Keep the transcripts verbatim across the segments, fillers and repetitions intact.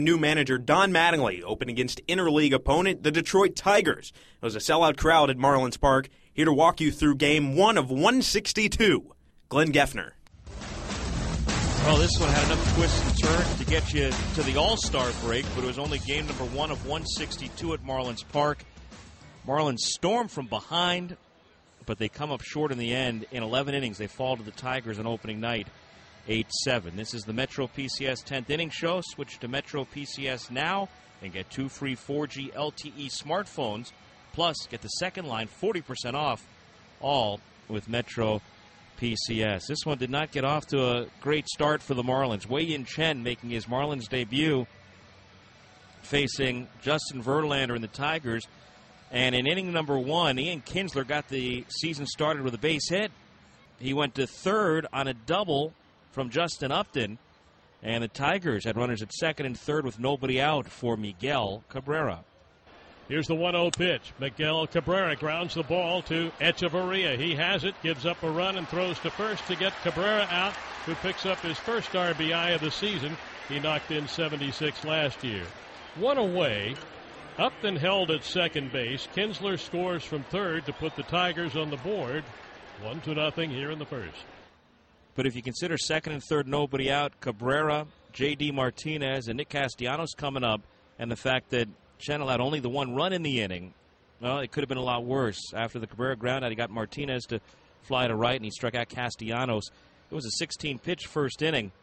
New manager Don Mattingly opened against interleague opponent, the Detroit Tigers. It was a sellout crowd at Marlins Park. Here to walk you through game one of one sixty-two, Glenn Geffner. Well, this one had enough twists and turns to get you to the All-Star break, but it was only game number one of one sixty-two at Marlins Park. Marlins storm from behind, but they come up short in the end. In eleven innings, they fall to the Tigers on opening night, eight seven. This is the Metro P C S tenth Inning Show. Switch to Metro P C S now and get two free four G L T E smartphones. Plus, get the second line forty percent off, all with Metro P C S. This one did not get off to a great start for the Marlins. Wei-Yin Chen making his Marlins debut, facing Justin Verlander and the Tigers. And in inning number one, Ian Kinsler got the season started with a base hit. He went to third on a double from Justin Upton. And the Tigers had runners at second and third with nobody out for Miguel Cabrera. Here's the one oh pitch. Miguel Cabrera grounds the ball to Echeverria. He has it, gives up a run, and throws to first to get Cabrera out, who picks up his first R B I of the season. He knocked in seventy-six last year. One away. Upton held at second base. Kinsler scores from third to put the Tigers on the board. One to nothing here in the first. But if you consider second and third nobody out, Cabrera, J D Martinez, and Nick Castellanos coming up, and the fact that Chen allowed only the one run in the inning, well, it could have been a lot worse. After the Cabrera ground out, he got Martinez to fly to right, and he struck out Castellanos. It was a sixteen-pitch first inning,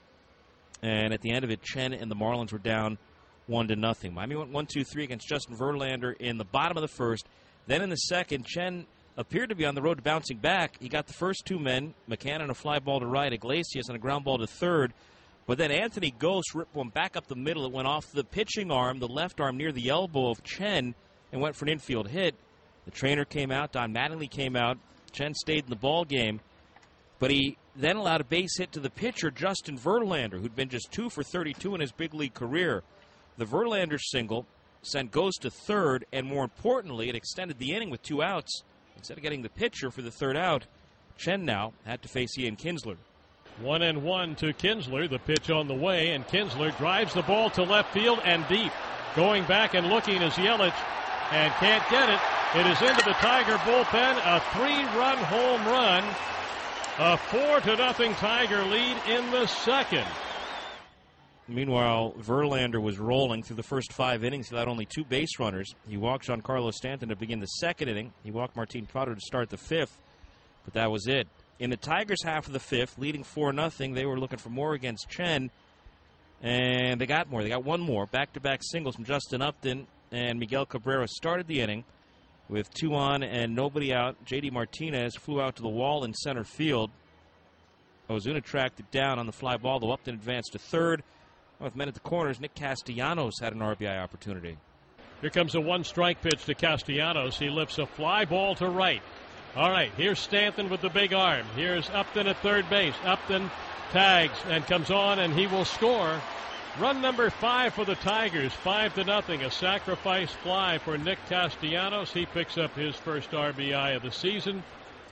and at the end of it, Chen and the Marlins were down one to nothing. Miami went one two three against Justin Verlander in the bottom of the first. Then in the second, Chen appeared to be on the road to bouncing back. He got the first two men, McCann on a fly ball to right, Iglesias on a ground ball to third. But then Anthony Gose ripped one back up the middle. It went off the pitching arm, the left arm near the elbow of Chen, and went for an infield hit. The trainer came out. Don Mattingly came out. Chen stayed in the ball game. But he then allowed a base hit to the pitcher, Justin Verlander, who'd been just two for thirty-two in his big league career. The Verlander single sent Gose to third, and more importantly, it extended the inning with two outs. Instead of getting the pitcher for the third out, Chen now had to face Ian Kinsler. One and one to Kinsler. The pitch on the way, and Kinsler drives the ball to left field and deep. Going back and looking is Yelich, and can't get it. It is into the Tiger bullpen. A three-run home run. A four to nothing Tiger lead in the second. Meanwhile, Verlander was rolling through the first five innings. He allowed only two base runners. He walked Giancarlo Stanton to begin the second inning. He walked Martin Prado to start the fifth, but that was it. In the Tigers' half of the fifth, leading four nothing, they were looking for more against Chen, and they got more. They got one more. Back-to-back singles from Justin Upton, and Miguel Cabrera started the inning with two on and nobody out. J D Martinez flew out to the wall in center field. Ozuna tracked it down on the fly ball, though Upton advanced to third. With men at the corners, Nick Castellanos had an R B I opportunity. Here comes a one-strike pitch to Castellanos. He lifts a fly ball to right. All right, here's Stanton with the big arm. Here's Upton at third base. Upton tags and comes on, and he will score. Run number five for the Tigers, five to nothing. A sacrifice fly for Nick Castellanos. He picks up his first R B I of the season.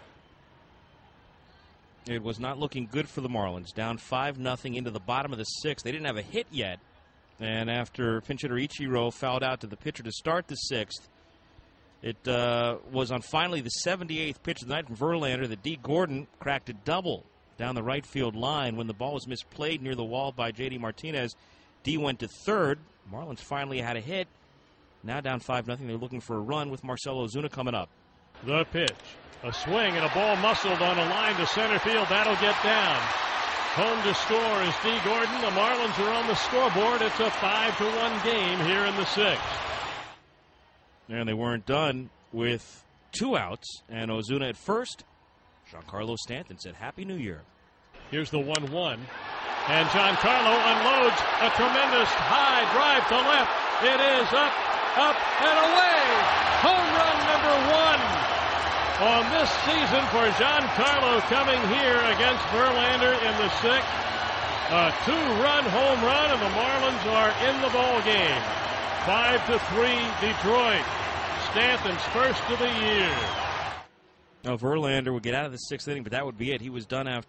It was not looking good for the Marlins. Down five nothing into the bottom of the sixth. They didn't have a hit yet. And after pinch hitter Ichiro fouled out to the pitcher to start the sixth, it uh, was on finally the seventy-eighth pitch of the night from Verlander that D. Gordon cracked a double down the right field line. When the ball was misplayed near the wall by J D Martinez, D went to third. Marlins finally had a hit. Now down five nothing. They're looking for a run with Marcell Ozuna coming up. The pitch. A swing and a ball muscled on a line to center field. That'll get down. Home to score is D. Gordon. The Marlins are on the scoreboard. It's a five to one game here in the sixth. And they weren't done with two outs. And Ozuna at first. Giancarlo Stanton said, "Happy New Year." Here's the one one. And Giancarlo unloads a tremendous high drive to left. It is up, up, and away. Home run number one on this season for Giancarlo, coming here against Verlander in the sixth. A two-run home run, and the Marlins are in the ball game. Five to three, Detroit. Stanton's first of the year. Now, Verlander would get out of the sixth inning, but that would be it. He was done after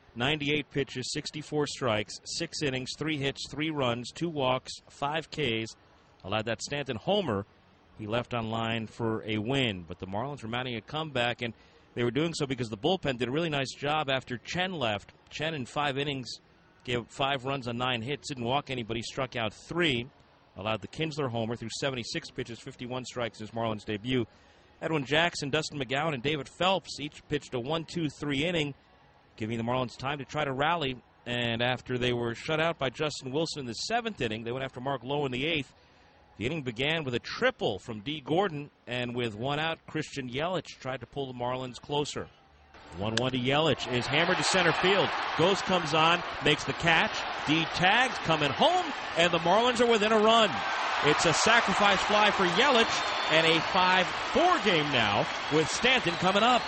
ninety-eight pitches, sixty-four strikes, six innings, three hits, three runs, two walks, five Ks. Allowed that Stanton homer. He left on line for a win. But the Marlins were mounting a comeback, and they were doing so because the bullpen did a really nice job after Chen left. Chen in five innings gave five runs on nine hits, didn't walk anybody, struck out three. Allowed the Kinsler homer through seventy-six pitches, fifty-one strikes in his Marlins debut. Edwin Jackson, Dustin McGowan, and David Phelps each pitched a one two three inning, giving the Marlins time to try to rally. And after they were shut out by Justin Wilson in the seventh inning, they went after Mark Lowe in the eighth. The inning began with a triple from Dee Gordon, and with one out, Christian Yelich tried to pull the Marlins closer. one one to Yelich is hammered to center field. Ghost comes on, makes the catch. Dee tags, coming home, and the Marlins are within a run. It's a sacrifice fly for Yelich, and a five four game now with Stanton coming up.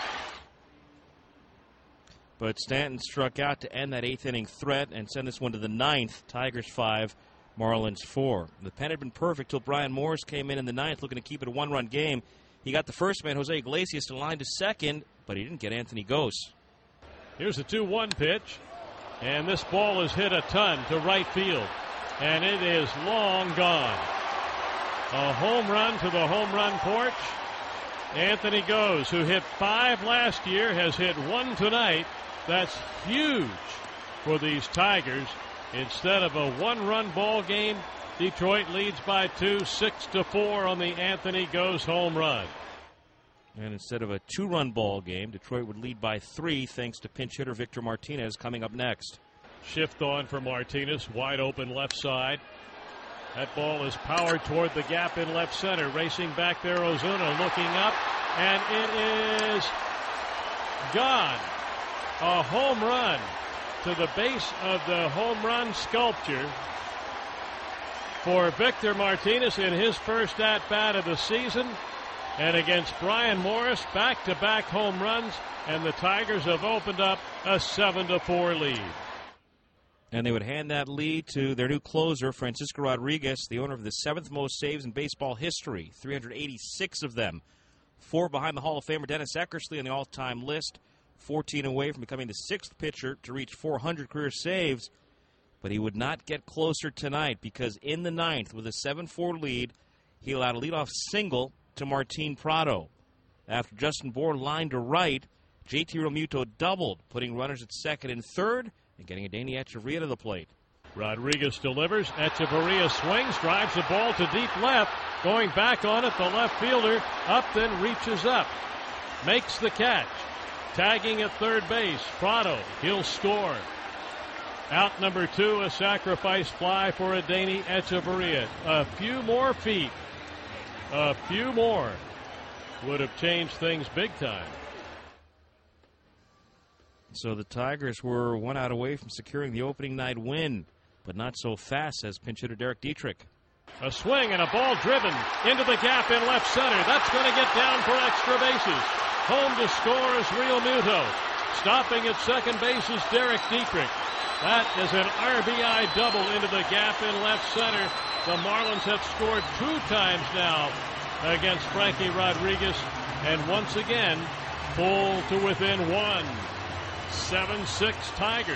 But Stanton struck out to end that eighth inning threat and send this one to the ninth. Tigers five, Marlins four. The pen had been perfect till Brian Morris came in in the ninth looking to keep it a one-run game. He got the first man, Jose Iglesias, to line to second, but he didn't get Anthony Gose. Here's a two one pitch, and this ball is hit a ton to right field, and it is long gone. A home run to the home run porch. Anthony Gose, who hit five last year, has hit one tonight. That's huge for these Tigers. Instead of a one-run ball game, Detroit leads by two, six to four on the Anthony Gose home run. And instead of a two-run ball game, Detroit would lead by three thanks to pinch hitter Victor Martinez coming up next. Shift on for Martinez, wide open left side. That ball is powered toward the gap in left center. Racing back there, Ozuna looking up, and it is gone. A home run to the base of the home run sculpture for Victor Martinez in his first at-bat of the season. And against Brian Morris, back-to-back home runs, and the Tigers have opened up a seven to four lead. And they would hand that lead to their new closer, Francisco Rodriguez, the owner of the seventh most saves in baseball history, three hundred eighty-six of them. Four behind the Hall of Famer Dennis Eckersley on the all-time list, fourteen away from becoming the sixth pitcher to reach four hundred career saves. But he would not get closer tonight because in the ninth, with a seven four lead, he allowed a leadoff single to Martin Prado. After Justin Bour lined to right, J T Realmuto doubled, putting runners at second and third, and getting Adeiny Hechavarria to the plate. Rodriguez delivers. Hechavarria swings, drives the ball to deep left. Going back on it, the left fielder up then reaches up. Makes the catch. Tagging at third base, Prado. He'll score. Out number two, a sacrifice fly for Adeiny Hechavarria. A few more feet. A few more would have changed things big time. So the Tigers were one out away from securing the opening night win, but not so fast, says pinch hitter Derek Dietrich. A swing and a ball driven into the gap in left center. That's going to get down for extra bases. Home to score is Realmuto. Stopping at second base is Derek Dietrich. That is an R B I double into the gap in left center. The Marlins have scored two times now against Frankie Rodriguez, and once again pull to within one. seven six Tigers.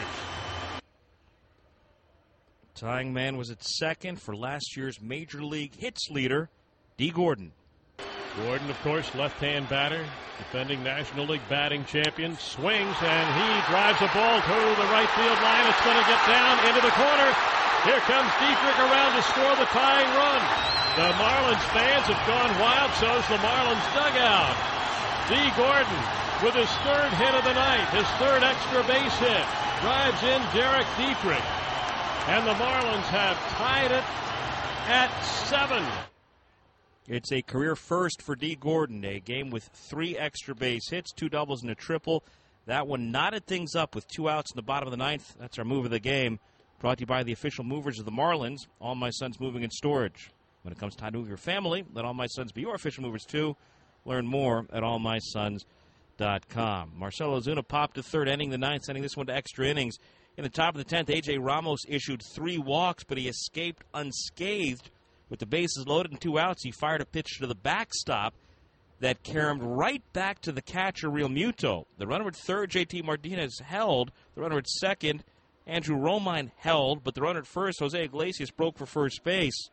Tying man was at second for last year's Major League hits leader, Dee Gordon. Gordon, of course, left-hand batter, defending National League batting champion, swings, and he drives a ball to the right field line. It's going to get down into the corner. Here comes Dietrich around to score the tying run. The Marlins fans have gone wild, so's the Marlins dugout. Dee Gordon with his third hit of the night, his third extra base hit, drives in Derek Dietrich. And the Marlins have tied it at seven. It's a career first for Dee Gordon, a game with three extra base hits, two doubles and a triple. That one knotted things up with two outs in the bottom of the ninth. That's our move of the game, brought to you by the official movers of the Marlins, All My Sons Moving and Storage. When it comes time to move your family, let All My Sons be your official movers too. Learn more at all my sons dot com. Marcell Ozuna popped to third, ending the ninth, sending this one to extra innings. In the top of the tenth, A J Ramos issued three walks, but he escaped unscathed. With the bases loaded and two outs, he fired a pitch to the backstop, that caromed right back to the catcher, Real Muto. The runner at third, J T Martinez, held. The runner at second, Andrew Romine, held. But the runner at first, Jose Iglesias, broke for first base.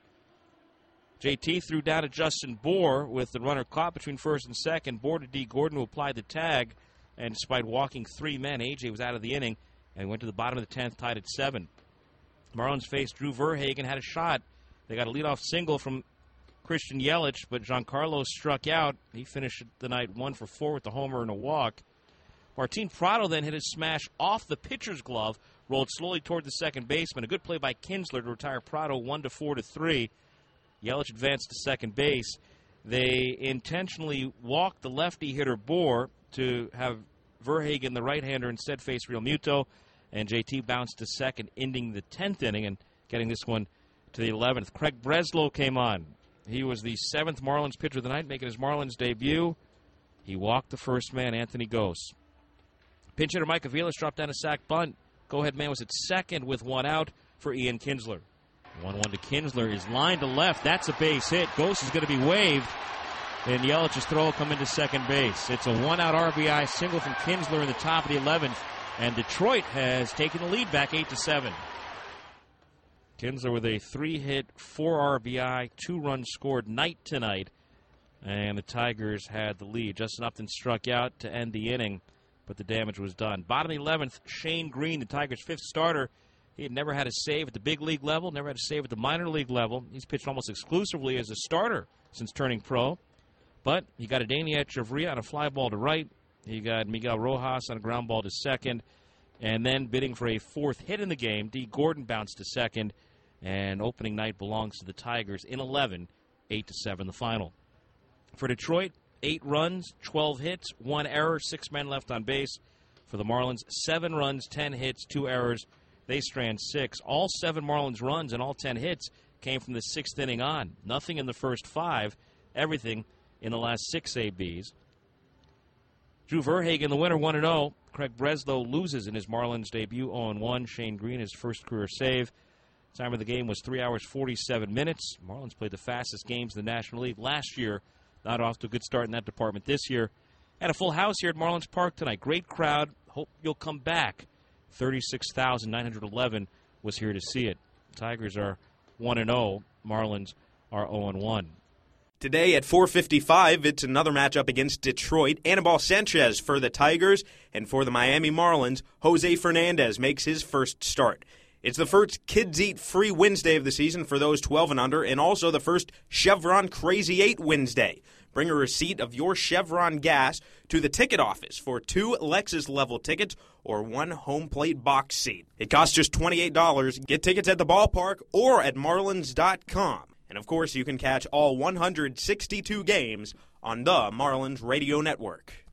J T threw down to Justin Bohr with the runner caught between first and second. Bohr to D. Gordon, who applied the tag. And despite walking three men, A J was out of the inning and went to the bottom of the tenth, tied at seven. Marlins faced Drew Verhagen, had a shot. They got a leadoff single from Christian Yelich, but Giancarlo struck out. He finished the night one for four with the homer and a walk. Martin Prado then hit his smash off the pitcher's glove, rolled slowly toward the second baseman. A good play by Kinsler to retire Prado one to four to three. Yelich advanced to second base. They intentionally walked the lefty hitter Bohr to have Verhagen, the right-hander, instead face Real Muto, and J T bounced to second, ending the tenth inning and getting this one to the eleventh. Craig Breslow came on. He was the seventh Marlins pitcher of the night, making his Marlins debut. He walked the first man, Anthony Gose. Pinch hitter Mike Aviles dropped down a sac bunt. Go-ahead man was at second with one out for Ian Kinsler. one one to Kinsler is lined to left. That's a base hit. Gose is going to be waved, and Yelich's throw will come into second base. It's a one-out R B I single from Kinsler in the top of the eleventh, and Detroit has taken the lead back eight to seven. Kinsler with a three-hit, four R B I, two runs scored night tonight, and the Tigers had the lead. Justin Upton struck out to end the inning, but the damage was done. Bottom of the eleventh, Shane Green, the Tigers' fifth starter. He had never had a save at the big league level, never had a save at the minor league level. He's pitched almost exclusively as a starter since turning pro. But he got a Danny Echeverria on a fly ball to right. He got Miguel Rojas on a ground ball to second. And then bidding for a fourth hit in the game, D. Gordon bounced to second. And opening night belongs to the Tigers in eleven, eight to seven the final. For Detroit, eight runs, twelve hits, one error, six men left on base. For the Marlins, seven runs, ten hits, two errors. They strand six. All seven Marlins runs and all ten hits came from the sixth inning on. Nothing in the first five, everything in the last six A Bs. Drew Verhagen, the winner, one and oh. Craig Breslow loses in his Marlins debut, oh and one. Shane Green, his first career save. Time of the game was three hours, forty-seven minutes. Marlins played the fastest games in the National League last year. Not off to a good start in that department this year. Had a full house here at Marlins Park tonight. Great crowd. Hope you'll come back. thirty-six thousand nine hundred eleven was here to see it. Tigers are one and oh. Marlins are oh and one. Today at four fifty-five, it's another matchup against Detroit. Anibal Sanchez for the Tigers, and for the Miami Marlins, Jose Fernandez makes his first start. It's the first Kids Eat Free Wednesday of the season for those twelve and under, and also the first Chevron Crazy eight Wednesday. Bring a receipt of your Chevron gas to the ticket office for two Lexus-level tickets or one home plate box seat. It costs just twenty-eight dollars. Get tickets at the ballpark or at marlins dot com. And, of course, you can catch all one hundred sixty-two games on the Marlins Radio Network.